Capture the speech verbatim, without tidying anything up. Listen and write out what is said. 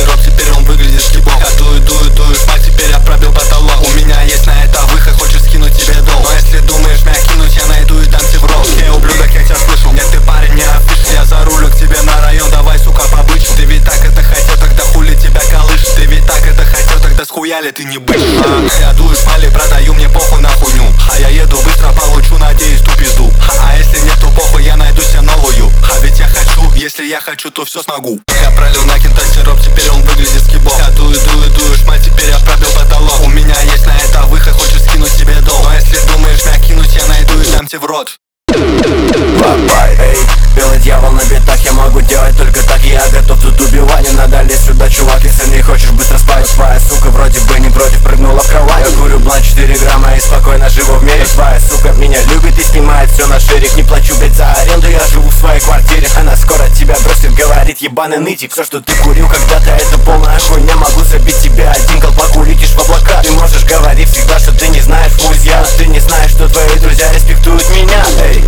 сироп, теперь он выглядит шкибом. Я дую, дую, дую, шмаль, теперь я пробил потолок. У меня есть на это выход, хочешь скинуть тебе дом. Но если думаешь меня кинуть, я найду и дам тебе в рот. Эй, ублюдок, я тебя слышу, нет, ты парень не афиш. Я за рулю к тебе на район, давай, сука, побычь. Ты ведь так это хотел, тогда хули тебя колышь. Ты ведь так это хотел, тогда схуяли ты не бычь. а, Я дую шмали, продаю, мне похуй на хуйню. А я еду быстро, получу, надеюсь, ту пизду. А, а если нету похуй, я найду себе новую. А ведь я хочу, если я хочу, то все смогу. Я пролил на кента сироп, теперь он выглядит скибом. Я дую, дую, дую, шмаль, теперь я пробил потолок. У меня есть на это выход, хочешь скинуть себе дом. Но если думаешь меня кинуть, я найду и дам тебе в рот. Бай-бай, эй, белый дьявол на битах, я могу делать только так. Я готов тут убивать, не надо лезть сюда, чувак, если не хочешь быстро спать. Твоя сука вроде бы не против, прыгнула в кровать. Я курю блант четыре грамма и спокойно живу в мире. Твоя сука меня любит и снимает все на ширик. Не плачу, блять, за аренду, я живу в своей квартире. Она скоро тебя бросит, говорит ебаный нытик. Все, что ты курил когда-то, это полная хуйня. Могу забить тебе один колпак, улетишь в облака. Ты можешь говорить всегда, что ты не знаешь, музья. Ты не знаешь, что твои друзья респектуют меня. Эй,